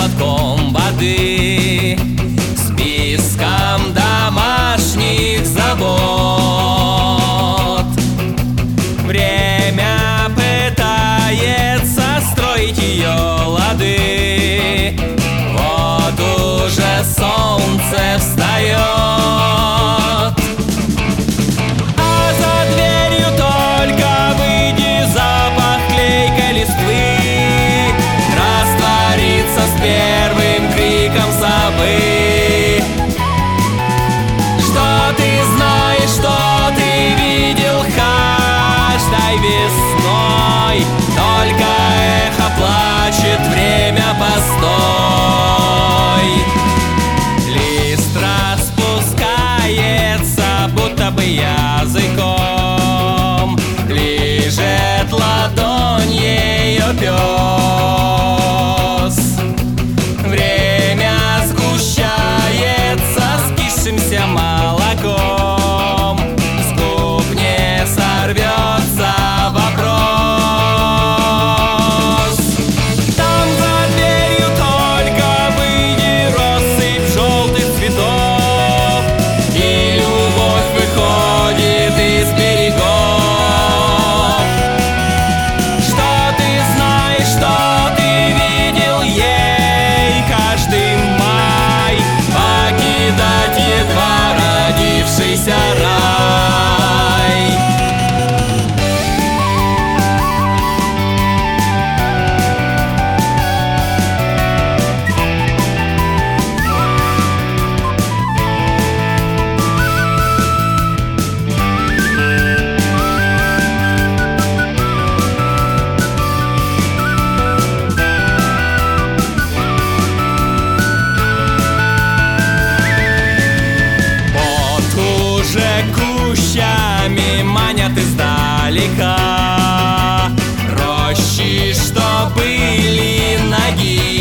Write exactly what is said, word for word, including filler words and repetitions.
глотком воды, списком домашних забот. Время пытается строить ее лады, вот уже солнце встает, а за дверью только выйди, запах клейкой листвы растворится с первым криком совы. Что ты знаешь, что ты видел каждой весной, только эхо плачет, время постой. Лист распускается, будто бы языком лижет ладонь ее пес. Время сгущается скисшимся молоком, с губ не сорвется вопрос. Там за дверью только выйди, россыпь желтых цветов, и любовь выходит из берегов. Что ты знаешь, что ты видел ей каждый май, покидать едва родившийся рай. Кущами манят издалека рощи, что были ноги.